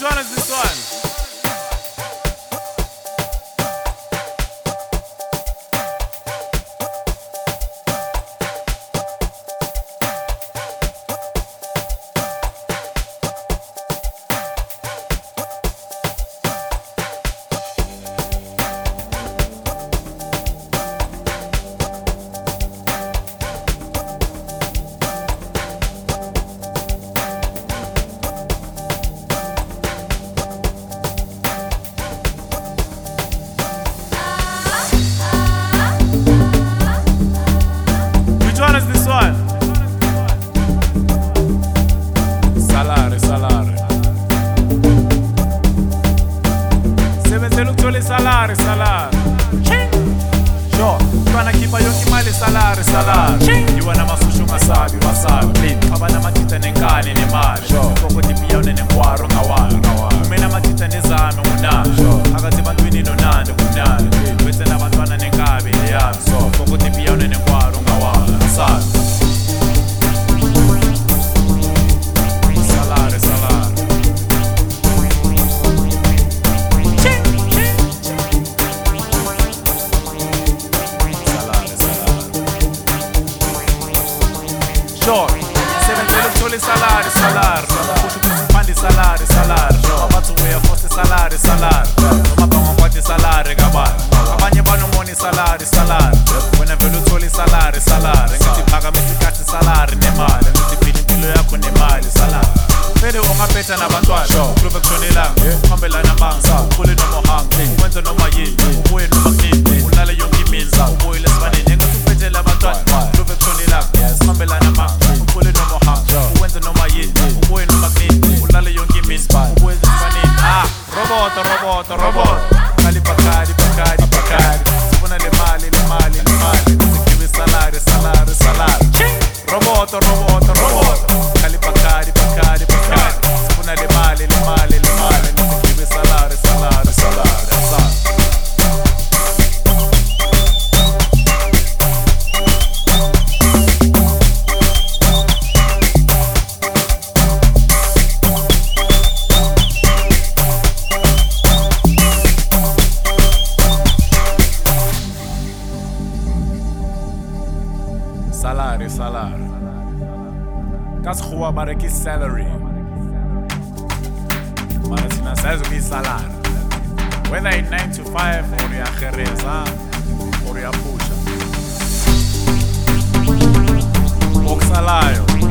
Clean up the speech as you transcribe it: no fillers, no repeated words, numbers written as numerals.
one is this one? Which one is this one? Salary, salary. Sebenzela ukuthola isalari, salari. Sure, twana khipha yonke imali salari, salari. Yiwana masusha ungasabi, wasabi. Abana amatitha nenkani nemali. Koko tipiyawune nenkwaro ngawalo. Kumena amatitha nezame ngunami. Akathi bantwini nonandi kumnandi. Bese nabantwana nenkabi eyami. Koko tipiyawune nenkwaro ngawalo. Asabi. Salari, salari. Salari, salari. Sure. Sebenzela ukuthola isalari, salari. Kusho ukuthi uphanda isalari, salari. Abathi uyafosta isalari, salari. Noma bangakwathi isalari kabani. Abanye banomona isalari, salari. Wena vele uthola isalari, salari. Ngithi phakamisa ikhathi isalari nemali. Ngithi phila impilo yakho nemali, salari. Vele ungaphetha nabantwana ukhulume kushonelanga uhambelana amanga ukhule noma uhanga ukwenza noma yini ubuye noma kunini ulale yonke imini ubuyele esifaneni engathi uphethele abantwana ukhulume kushonelanga uhambelana amanga ukhule noma uhanga ukwenza noma yini ubuye noma kunini ulale yonke imini ubuye esifaneni roboto roboto roboto kali bakari bakari bakari sibona le mali le mali le mali sikiwe salari salari salari roboto roboto roboto kali bakari bakari bakari sibona le mali le mali le mali sikiwe salari salari salari salari. Salary, salary. That's who I'm about to salary. Martina says we salary. Whether it's 9 to 5 or you're Jereza or you're Pusha. Oxalayo.